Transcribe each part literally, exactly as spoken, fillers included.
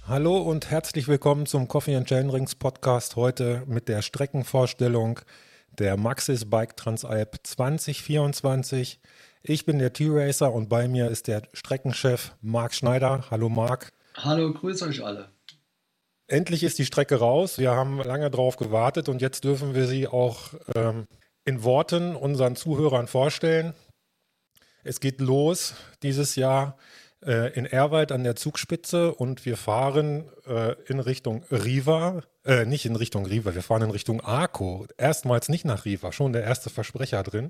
Hallo und herzlich willkommen zum Coffee and Chainrings Podcast. Heute mit der Streckenvorstellung der Maxxis Bike Transalp zwanzig vierundzwanzig. Ich bin der T-Racer und bei mir ist der Streckenchef Marc Schneider. Hallo Marc. Hallo, grüß euch alle. Endlich ist die Strecke raus. Wir haben lange drauf gewartet und jetzt dürfen wir sie auch ähm, in Worten unseren Zuhörern vorstellen. Es geht los dieses Jahr äh, in Ehrwald an der Zugspitze und wir fahren äh, in Richtung Riva, äh, nicht in Richtung Riva, wir fahren in Richtung Arco. Erstmals nicht nach Riva, schon der erste Versprecher drin.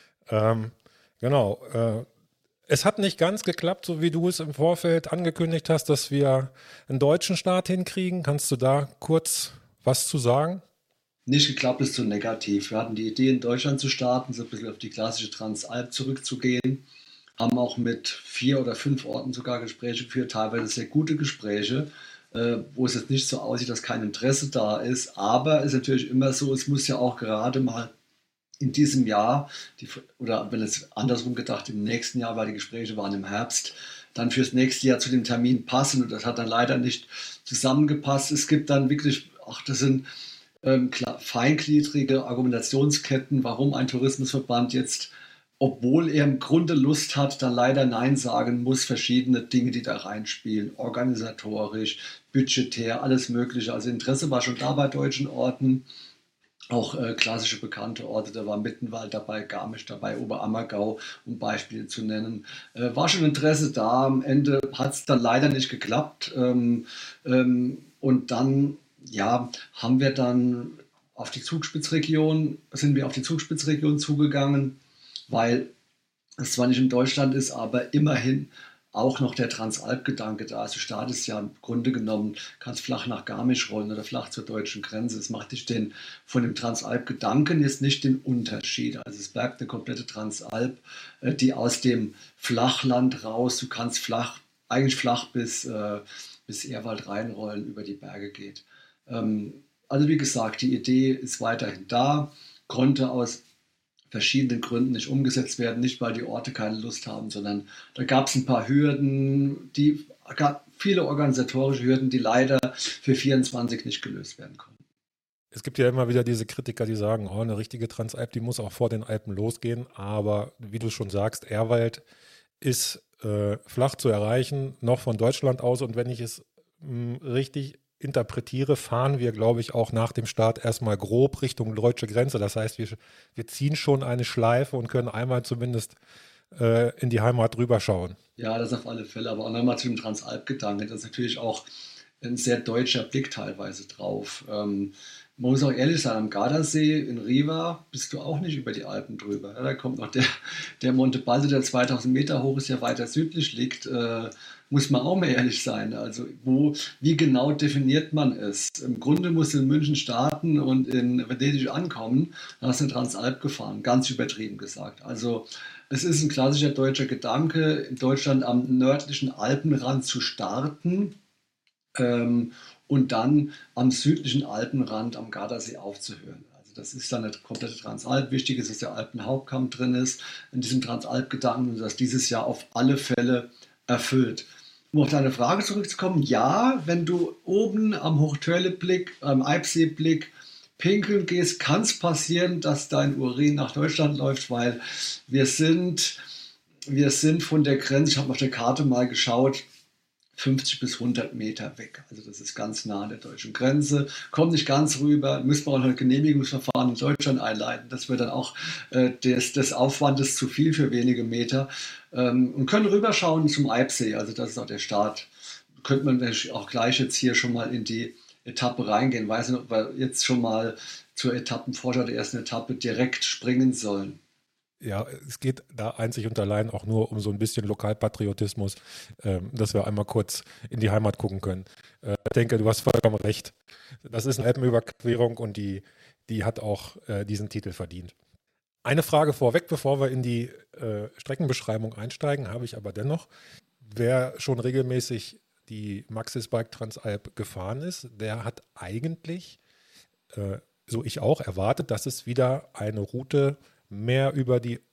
Ähm, genau. Äh, es hat nicht ganz geklappt, so wie du es im Vorfeld angekündigt hast, dass wir einen deutschen Start hinkriegen. Kannst du da kurz was zu sagen? Nicht geklappt ist zu negativ. Wir hatten die Idee, in Deutschland zu starten, so ein bisschen auf die klassische Transalp zurückzugehen. Haben auch mit vier oder fünf Orten sogar Gespräche geführt, teilweise sehr gute Gespräche, äh, wo es jetzt nicht so aussieht, dass kein Interesse da ist. Aber es ist natürlich immer so, es muss ja auch gerade mal in diesem Jahr, die, oder wenn es andersrum gedacht, im nächsten Jahr, weil die Gespräche waren im Herbst, dann fürs nächste Jahr zu dem Termin passen. Und das hat dann leider nicht zusammengepasst. Es gibt dann wirklich, ach, das sind ähm, klar, feingliedrige Argumentationsketten, warum ein Tourismusverband jetzt, obwohl er im Grunde Lust hat, dann leider Nein sagen muss, verschiedene Dinge, die da reinspielen, organisatorisch, budgetär, alles Mögliche. Also Interesse war schon da bei deutschen Orten, auch äh, klassische bekannte Orte, da war Mittenwald dabei, Garmisch dabei, Oberammergau, um Beispiele zu nennen. Äh, war schon Interesse da, am Ende hat es dann leider nicht geklappt. Ähm, ähm, und dann ja, haben wir dann auf die Zugspitzregion, sind wir auf die Zugspitzregion zugegangen, weil es zwar nicht in Deutschland ist, aber immerhin auch noch der Transalp-Gedanke da ist. Du startest ja im Grunde genommen, kannst flach nach Garmisch rollen oder flach zur deutschen Grenze. Es macht dich den, von dem Transalp-Gedanken jetzt nicht den Unterschied. Also es bleibt eine komplette Transalp, äh, die aus dem Flachland raus, du kannst flach, eigentlich flach bis, äh, bis Ehrwald reinrollen, über die Berge geht. Ähm, also wie gesagt, die Idee ist weiterhin da, konnte aus verschiedenen Gründen nicht umgesetzt werden, nicht weil die Orte keine Lust haben, sondern da gab es ein paar Hürden, die gab viele organisatorische Hürden, die leider für vierundzwanzig nicht gelöst werden konnten. Es gibt ja immer wieder diese Kritiker, die sagen, oh, eine richtige Transalp, die muss auch vor den Alpen losgehen. Aber wie du schon sagst, Ehrwald ist äh, flach zu erreichen, noch von Deutschland aus. Und wenn ich es mh, richtig interpretiere, fahren wir, glaube ich, auch nach dem Start erstmal grob Richtung deutsche Grenze. Das heißt, wir, wir ziehen schon eine Schleife und können einmal zumindest äh, in die Heimat rüberschauen. Ja, das auf alle Fälle. Aber auch nochmal zu dem Transalp-Gedanken. Das ist natürlich auch ein sehr deutscher Blick teilweise drauf. Ähm, man muss auch ehrlich sein, am Gardasee in Riva bist du auch nicht über die Alpen drüber. Ja, da kommt noch der, der Monte Baldo, der zweitausend Meter hoch ist, ja weiter südlich liegt. Äh, muss man auch mal ehrlich sein. Also wo, wie genau definiert man es? Im Grunde musst du in München starten und in Venedig ankommen. Dann hast du eine Transalp gefahren, ganz übertrieben gesagt. Also es ist ein klassischer deutscher Gedanke, in Deutschland am nördlichen Alpenrand zu starten, ähm, und dann am südlichen Alpenrand am Gardasee aufzuhören. Also das ist dann eine komplette Transalp. Wichtig ist, dass der Alpenhauptkamm drin ist in diesem Transalp-Gedanken und das dieses Jahr auf alle Fälle erfüllt. Um auf deine Frage zurückzukommen, ja, wenn du oben am Hochtörle-Blick, am Eibsee-Blick pinkeln gehst, kann es passieren, dass dein Urin nach Deutschland läuft, weil wir sind, wir sind von der Grenze, ich habe auf der Karte mal geschaut, fünfzig bis hundert Meter weg. Also das ist ganz nah an der deutschen Grenze. Kommt nicht ganz rüber, müssen wir auch noch ein Genehmigungsverfahren in Deutschland einleiten. Das wird dann auch äh, des, des Aufwandes zu viel für wenige Meter. Ähm, und können rüberschauen zum Eibsee. Also das ist auch der Start. Könnte man auch gleich jetzt hier schon mal in die Etappe reingehen. Weiß nicht, ob wir jetzt schon mal zur Etappenvorschau der ersten Etappe direkt springen sollen. Ja, es geht da einzig und allein auch nur um so ein bisschen Lokalpatriotismus, ähm, dass wir einmal kurz in die Heimat gucken können. Äh, ich denke, du hast vollkommen recht. Das ist eine Alpenüberquerung und die, die hat auch äh, diesen Titel verdient. Eine Frage vorweg, bevor wir in die äh, Streckenbeschreibung einsteigen, habe ich aber dennoch. Wer schon regelmäßig die Maxxis Bike Transalp gefahren ist, der hat eigentlich, äh, so ich auch, erwartet, dass es wieder eine Route mehr über die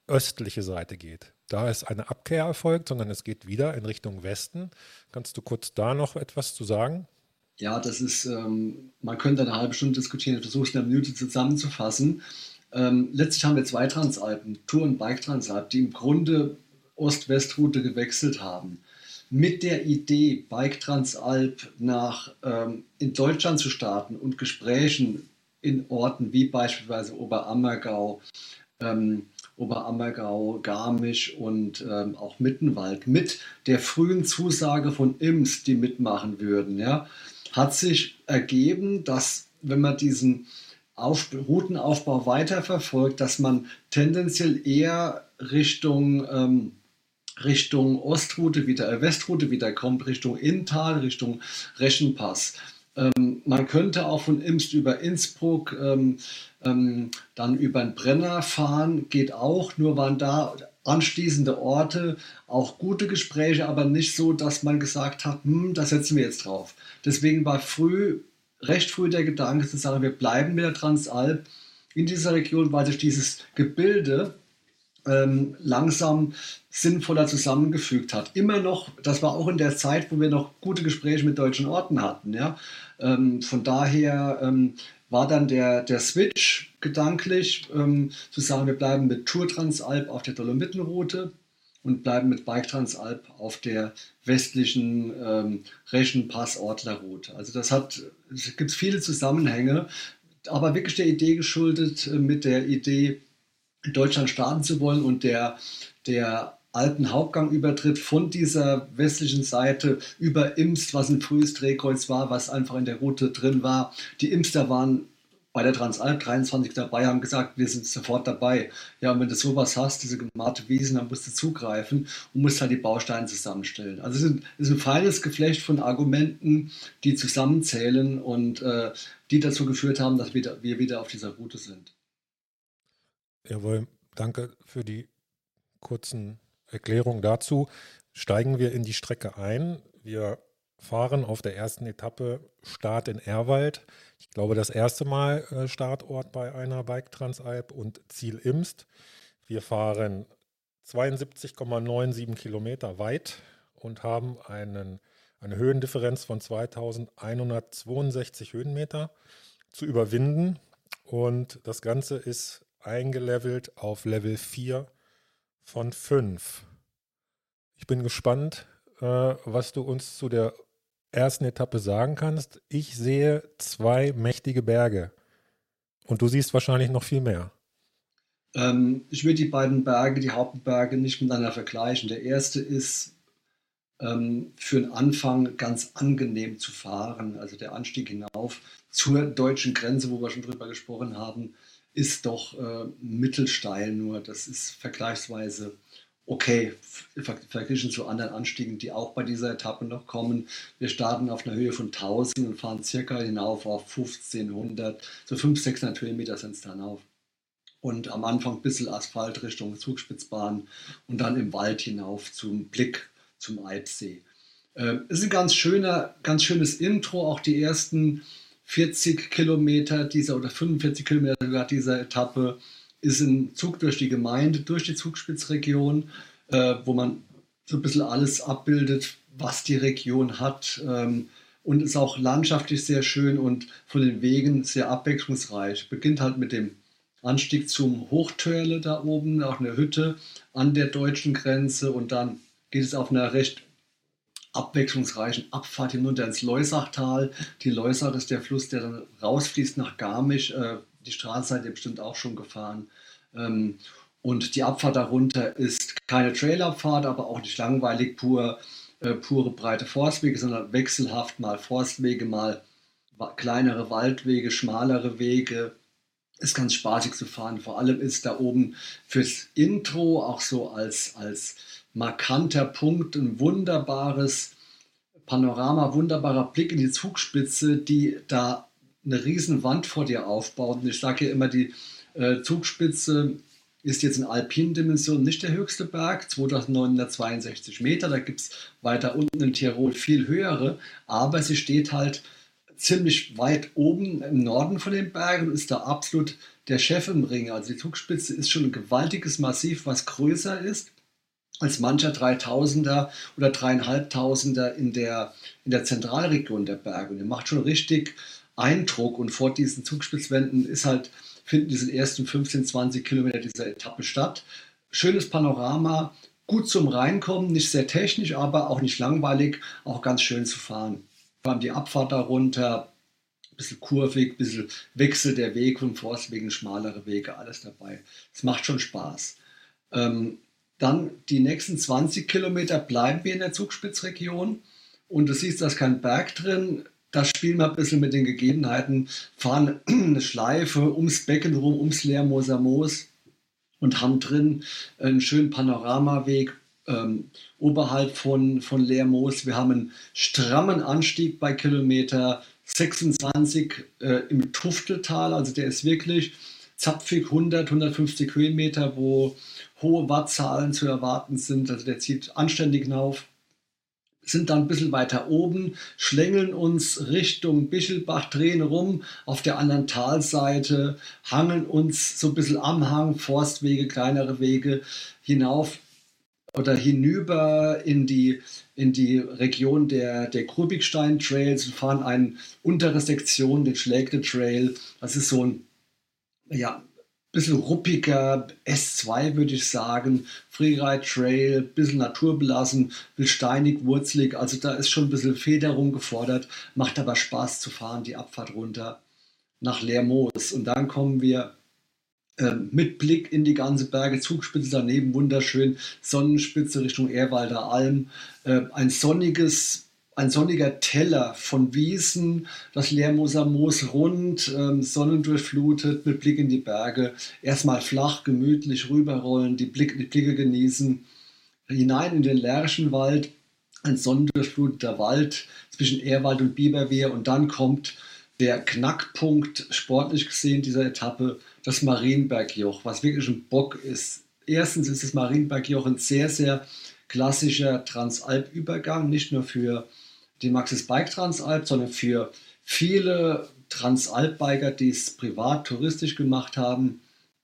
östliche Seite geht. Da ist eine Abkehr erfolgt, sondern es geht wieder in Richtung Westen. Kannst du kurz da noch etwas zu sagen? Ja, das ist, ähm, man könnte eine halbe Stunde diskutieren, ich versuche es in einer Minute zusammenzufassen. Ähm, letztlich haben wir zwei Transalpen, Tour- und Bike-Transalp, die im Grunde Ost-West-Route gewechselt haben. Mit der Idee, Bike Transalp nach, ähm, in Deutschland zu starten und Gesprächen in Orten wie beispielsweise Oberammergau, ähm, Oberammergau, Garmisch und ähm, auch Mittenwald mit der frühen Zusage von Ims, die mitmachen würden, ja, hat sich ergeben, dass wenn man diesen Auf Routenaufbau weiterverfolgt, dass man tendenziell eher Richtung, ähm, Richtung Ostroute wieder, äh, Westroute wieder kommt, Richtung Inntal, Richtung Reschenpass. Ähm, man könnte auch von Imst über Innsbruck, ähm, ähm, dann über den Brenner fahren, geht auch, nur waren da anschließende Orte, auch gute Gespräche, aber nicht so, dass man gesagt hat, hm, da setzen wir jetzt drauf. Deswegen war früh, recht früh der Gedanke zu sagen, wir bleiben mit der Transalp in dieser Region, weil sich dieses Gebilde ähm, langsam sinnvoller zusammengefügt hat. Immer noch, das war auch in der Zeit, wo wir noch gute Gespräche mit deutschen Orten hatten. Ja? Ähm, von daher ähm, war dann der, der Switch gedanklich, ähm, zu sagen, wir bleiben mit Tour Transalp auf der Dolomitenroute und bleiben mit Bike Transalp auf der westlichen ähm, Reschenpass-Ortler-Route. Also das hat, es gibt viele Zusammenhänge, aber wirklich der Idee geschuldet, äh, mit der Idee, in Deutschland starten zu wollen und der, der alten Hauptgangübertritt von dieser westlichen Seite über Imst, was ein frühes Drehkreuz war, was einfach in der Route drin war. Die Imster waren bei der Transalp dreiundzwanzig dabei, haben gesagt, wir sind sofort dabei. Ja, und wenn du sowas hast, diese gemalte Wiesen, dann musst du zugreifen und musst halt die Bausteine zusammenstellen. Also es ist ein, es ist ein feines Geflecht von Argumenten, die zusammenzählen und äh, die dazu geführt haben, dass wir, wir wieder auf dieser Route sind. Jawohl, danke für die kurzen Erklärungen dazu. Steigen wir in die Strecke ein. Wir fahren auf der ersten Etappe Start in Ehrwald. Ich glaube, das erste Mal äh, Startort bei einer Bike Transalp und Ziel Imst. Wir fahren zweiundsiebzig Komma siebenundneunzig Kilometer weit und haben einen, eine Höhendifferenz von zweitausendeinhundertzweiundsechzig Höhenmeter zu überwinden. Und das Ganze ist eingelevelt auf Level vier von fünf. Ich bin gespannt, äh, was du uns zu der ersten Etappe sagen kannst. Ich sehe zwei mächtige Berge und du siehst wahrscheinlich noch viel mehr. Ähm, ich würde die beiden Berge, die Hauptberge, nicht miteinander vergleichen. Der erste ist ähm, für den Anfang ganz angenehm zu fahren. Also der Anstieg hinauf zur deutschen Grenze, wo wir schon drüber gesprochen haben, ist doch äh, mittelsteil nur. Das ist vergleichsweise okay, ver verglichen zu anderen Anstiegen, die auch bei dieser Etappe noch kommen. Wir starten auf einer Höhe von tausend und fahren circa hinauf auf fünfzehnhundert, so fünfhundert, sechshundert Höhenmeter sind es dann auf. Und am Anfang ein bisschen Asphalt Richtung Zugspitzbahn und dann im Wald hinauf zum Blick zum Eibsee. Äh, ist ein ganz schöner, ganz schönes Intro, auch die ersten vierzig Kilometer dieser oder fünfundvierzig Kilometer sogar dieser Etappe ist ein Zug durch die Gemeinde, durch die Zugspitzregion, äh, wo man so ein bisschen alles abbildet, was die Region hat. Ähm, und ist auch landschaftlich sehr schön und von den Wegen sehr abwechslungsreich. Beginnt halt mit dem Anstieg zum Hochtörle da oben, auch eine Hütte an der deutschen Grenze und dann geht es auf einer recht abwechslungsreichen Abfahrt hinunter ins Loisachtal. Die Loisach ist der Fluss, der dann rausfließt nach Garmisch. Äh, die Straße seid ihr bestimmt auch schon gefahren. Ähm, und die Abfahrt darunter ist keine Trailabfahrt, aber auch nicht langweilig, pur, äh, pure breite Forstwege, sondern wechselhaft mal Forstwege, mal kleinere Waldwege, schmalere Wege. Ist ganz spaßig zu fahren. Vor allem ist da oben fürs Intro auch so als, als markanter Punkt ein wunderbares Panorama, wunderbarer Blick in die Zugspitze, die da eine riesen Wand vor dir aufbaut. Und ich sage ja immer, die äh, Zugspitze ist jetzt in alpinen Dimensionen nicht der höchste Berg, zweitausendneunhundertzweiundsechzig Meter. Da gibt es weiter unten in Tirol viel höhere, aber sie steht halt ziemlich weit oben im Norden von den Bergen und ist da absolut der Chef im Ring. Also die Zugspitze ist schon ein gewaltiges Massiv, was größer ist als mancher dreitausender oder dreieinhalbtausender in der, in der Zentralregion der Berge. Und der macht schon richtig Eindruck. Und vor diesen Zugspitzwänden ist halt, finden diese ersten fünfzehn, zwanzig Kilometer dieser Etappe statt. Schönes Panorama, gut zum Reinkommen, nicht sehr technisch, aber auch nicht langweilig, auch ganz schön zu fahren. Vor allem die Abfahrt darunter, ein bisschen kurvig, ein bisschen Wechsel der Weg vom Forstwegen, schmalere Wege, alles dabei. Es macht schon Spaß. Ähm, Dann die nächsten zwanzig Kilometer bleiben wir in der Zugspitzregion und du siehst, da ist kein Berg drin. Da spielen wir ein bisschen mit den Gegebenheiten, fahren eine Schleife ums Becken rum, ums Lermoser Moos und haben drin einen schönen Panoramaweg ähm, oberhalb von, von Lermoos. Wir haben einen strammen Anstieg bei Kilometer sechsundzwanzig äh, im Tufteltal, also der ist wirklich zapfig hundert, hundertfünfzig Höhenmeter, wo hohe Wattzahlen zu erwarten sind, also der zieht anständig hinauf, sind dann ein bisschen weiter oben, schlängeln uns Richtung Bichelbach, drehen rum auf der anderen Talseite, hangeln uns so ein bisschen am Hang, Forstwege, kleinere Wege hinauf oder hinüber in die, in die Region der, der Grubigstein-Trails und fahren eine untere Sektion, den Schlägte Trail. Das ist so ein ja, bisschen ruppiger S zwei, würde ich sagen. Freeride Trail, bisschen naturbelassen, bisschen steinig, wurzelig. Also da ist schon ein bisschen Federung gefordert, macht aber Spaß zu fahren, die Abfahrt runter nach Lermoos. Und dann kommen wir ähm, mit Blick in die ganze Berge, Zugspitze daneben, wunderschön, Sonnenspitze Richtung Ehrwalder Alm. Äh, ein sonniges Ein sonniger Teller von Wiesen, das Lermoser Moos rund, ähm, sonnendurchflutet, mit Blick in die Berge. Erstmal flach, gemütlich rüberrollen, die, Blick, die Blicke genießen. Hinein in den Lärchenwald, ein sonnendurchfluteter Wald zwischen Ehrwald und Biberwehr. Und dann kommt der Knackpunkt, sportlich gesehen, dieser Etappe, das Marienbergjoch, was wirklich ein Bock ist. Erstens ist das Marienbergjoch ein sehr, sehr klassischer Transalp-Übergang, nicht nur für die Maxis Bike Transalp, sondern für viele Transalp-Biker, die es privat, touristisch gemacht haben.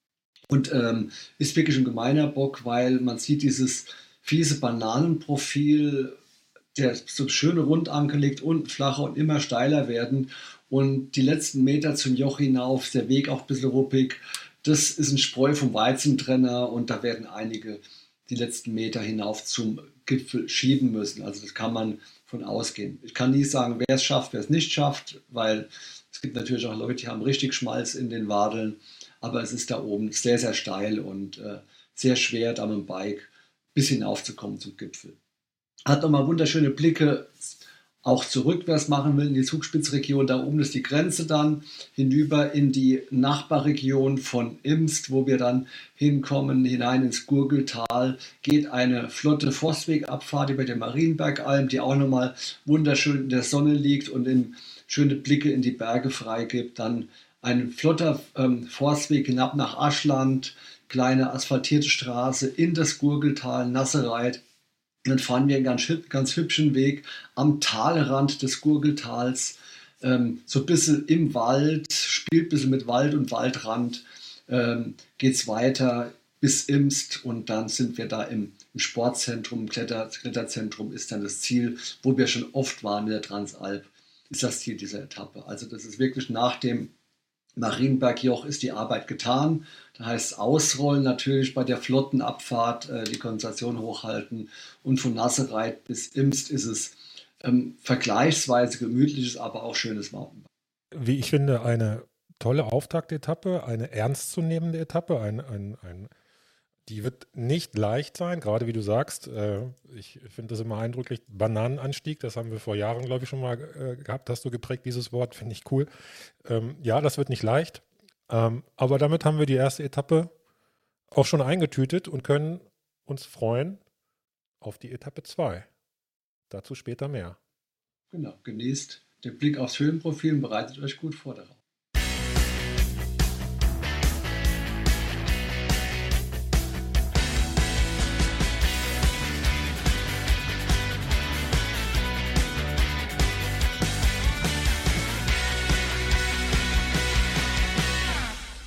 Und ähm, ist wirklich ein gemeiner Bock, weil man sieht dieses fiese Bananenprofil, der so schön rund angelegt, unten flacher und immer steiler werden. Und die letzten Meter zum Joch hinauf, der Weg auch ein bisschen ruppig. Das ist ein Spreu vom Weizentrenner und da werden einige die letzten Meter hinauf zum Gipfel schieben müssen. Also das kann man von ausgehen. Ich kann nie sagen, wer es schafft, wer es nicht schafft, weil es gibt natürlich auch Leute, die haben richtig Schmalz in den Wadeln, aber es ist da oben sehr, sehr steil und äh, sehr schwer, da mit dem Bike bis hinaufzukommen zum Gipfel. Hat nochmal wunderschöne Blicke, auch zurück, wer es machen will, in die Zugspitzregion. Da oben ist die Grenze dann, hinüber in die Nachbarregion von Imst, wo wir dann hinkommen, hinein ins Gurgeltal, geht eine flotte Forstwegabfahrt über den Marienbergalm, die auch nochmal wunderschön in der Sonne liegt und in schöne Blicke in die Berge freigibt. Dann ein flotter ähm, Forstweg hinab nach Aschland, kleine asphaltierte Straße in das Gurgeltal, Nassereit. Dann fahren wir einen ganz, ganz hübschen Weg am Talrand des Gurgeltals, ähm, so ein bisschen im Wald, spielt ein bisschen mit Wald und Waldrand, ähm, geht es weiter bis Imst und dann sind wir da im, im Sportzentrum, im Kletter, Kletterzentrum ist dann das Ziel, wo wir schon oft waren in der Transalp, ist das Ziel dieser Etappe. Also das ist wirklich nach dem Marienbergjoch ist die Arbeit getan. Da heißt es ausrollen natürlich bei der flotten Abfahrt, äh, die Konzentration hochhalten und von Nassereit bis Imst ist es ähm, vergleichsweise gemütliches, aber auch schönes Mountainbike. Wie ich finde, eine tolle Auftaktetappe, eine ernstzunehmende Etappe, ein, ein, ein, die wird nicht leicht sein, gerade wie du sagst. Äh, ich finde das immer eindrücklich. Bananenanstieg, das haben wir vor Jahren, glaube ich, schon mal äh, gehabt. Hast du geprägt, dieses Wort, finde ich cool. Ähm, ja, das wird nicht leicht. Ähm, aber damit haben wir die erste Etappe auch schon eingetütet und können uns freuen auf die Etappe zwei. Dazu später mehr. Genau, genießt den Blick aufs Höhenprofil und bereitet euch gut vor darauf.